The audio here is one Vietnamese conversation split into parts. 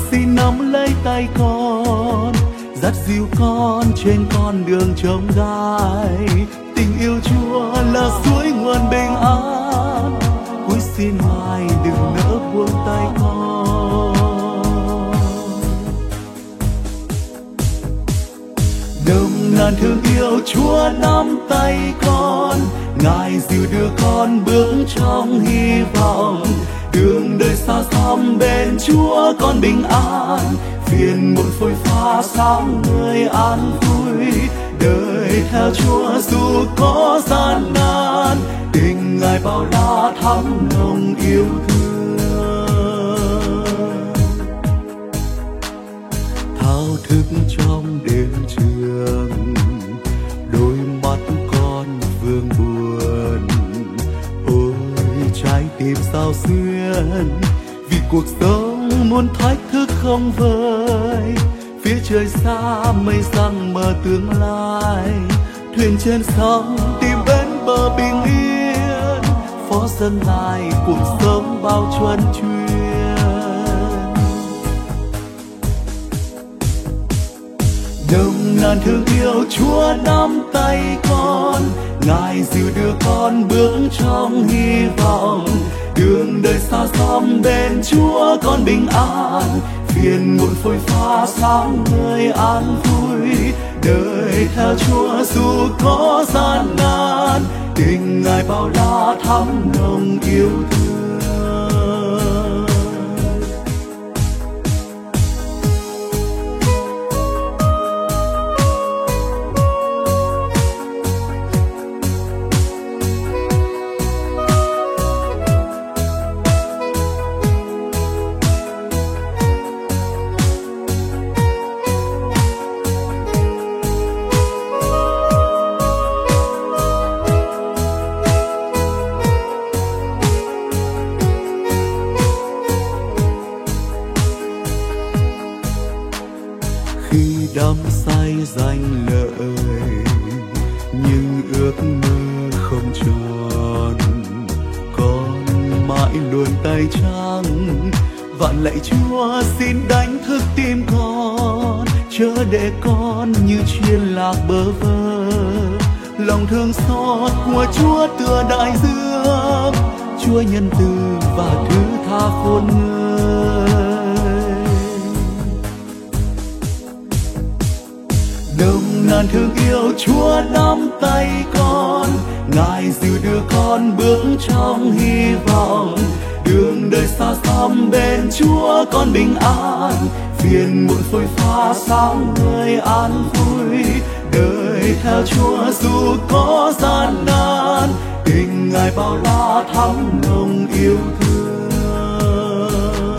xin nắm lấy tay con, dắt dìu con trên con đường trông gai. Tình yêu Chúa là suối nguồn bình an, cuối xin mai đừng nỡ buông tay con. Nồng nàn thương yêu Chúa nắm tay con, Ngài dìu đưa con bước trong hy vọng. Đường đời xa xăm bên Chúa con bình an, phiền muộn phôi pha sáng người an vui. Đời theo Chúa dù có gian nan, tình Ngài bao la thắm nồng yêu thương. Thao thức trong đêm trường, đôi mắt con vương buồn. Ôi trái tim sao xuyên, vì cuộc sống muốn thách thức không vơi. Phía trời xa mây giăng mờ tương lai, thuyền trên sóng tìm bến bờ bình yên. Phó dâng Ngài cuộc sống bao chuân chuyên. Nồng nàn thương yêu Chúa nắm tay con, Ngài dìu đưa con bước trong hy vọng. Đường đời xa xăm bên Chúa con bình an, phiền muộn phôi pha sáng người an vui. Đời theo Chúa dù có gian nan, tình Ngài bao la thắm nồng yêu thương. Khi đắm say danh lợi, nhưng ước mơ không tròn, con mãi luôn tay trắng. Vạn lạy Chúa xin đánh thức tim con, chớ để con như chuyên lạc bơ vơ. Lòng thương xót của Chúa tựa đại dương, Chúa nhân từ và thứ tha khôn nguôi. Nồng nàn thương yêu Chúa nắm tay con, Ngài dìu đưa con bước trong hy vọng. Đường đời xa xăm bên Chúa con bình an, phiền muộn phôi pha sáng người an vui. Đời theo Chúa dù có gian nan, tình Ngài bao la thắm nồng yêu thương.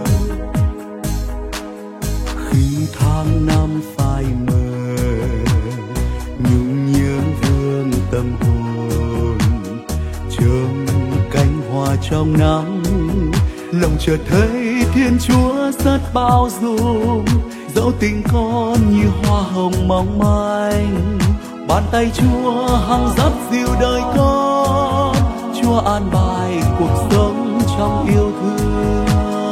Khi tháng năm phai mờ, nhung nhớ vương tâm hồn, chớm cánh hoa trong nắng. Lòng chợt thấy Thiên Chúa rất bao dung, dẫu tình con như hoa hồng mong manh. Bàn tay Chúa hằng dắt dìu đời con, Chúa an bài cuộc sống trong yêu thương.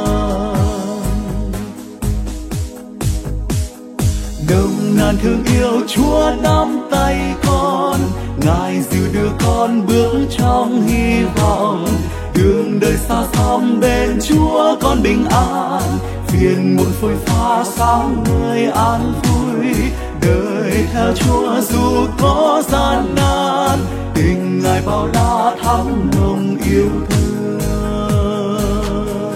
Nồng nàn thương yêu Chúa nắm tay con, Ngài dìu đưa con bước trong hy vọng. Đường đời xa xăm bên Chúa con bình an, phiền muộn phôi pha sáng người an vui. Đời theo Chúa dù có gian nan, tình Ngài bao la thắm nồng yêu thương.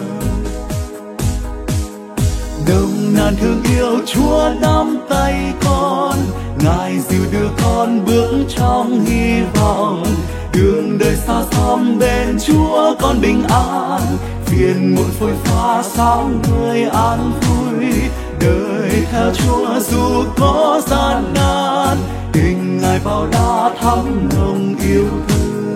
Nồng nàn thương yêu Chúa nắm tay con, Ngài dìu đưa con bước trong hy vọng. Đường đời xa xăm bên Chúa con bình an, phiền muộn phôi pha sáng người an vui. Đời theo Chúa dù có gian nan, tình Ngài bao la thắm nồng yêu thương.